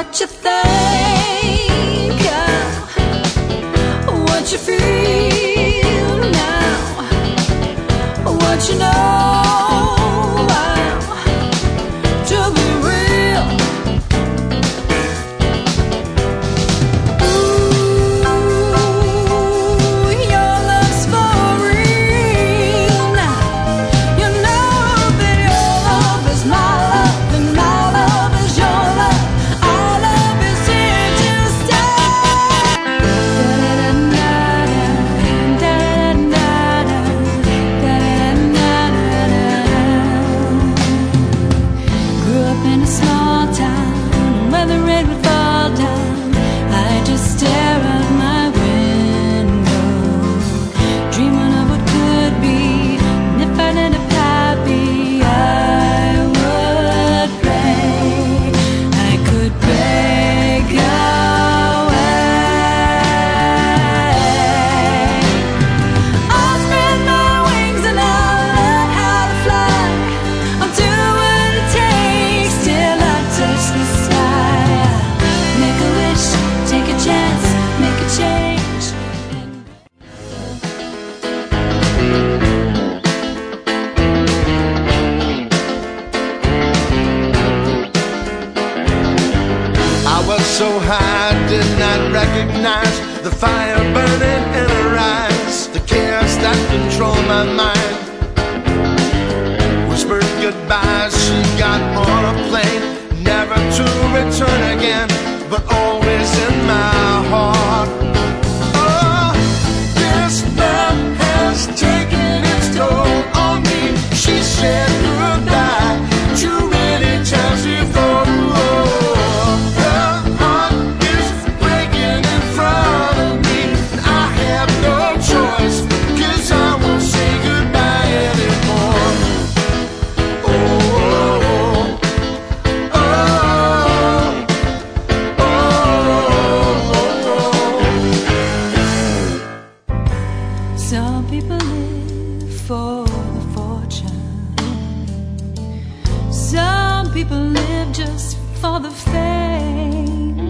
what you think, what you feel now, what you know to be real. Ooh, your love's for real now. You know that your love is my love, and my love is your love. Our love is here to stay. Grew up in a small town where the rain would fall down. I just stare out my window, dreaming of what could be. And if I ended up happy, I would pray I could break away. I'll spread my wings and I'll learn how to fly. I'll do what it takes till I touch the sky. Make a wish, take a chance, make a change. I was so high, did not recognize the fire burning in her eyes, the chaos that controlled my mind. Whispered goodbyes, she got on a plane, never to return again, but always in my heart. Oh, this love has taken its toll on me. She said goodbye 2 many times before. Her heart is breaking in front of me, and I have no choice, 'cause I won't say goodbye anymore. Oh, oh, oh, Some people live for the fortune. Some people live just for the fame.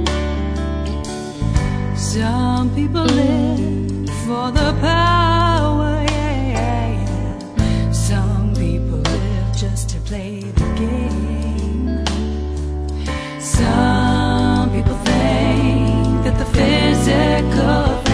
Some people live for the power, yeah, yeah, yeah. Some people live just to play the game. Some people think that the physical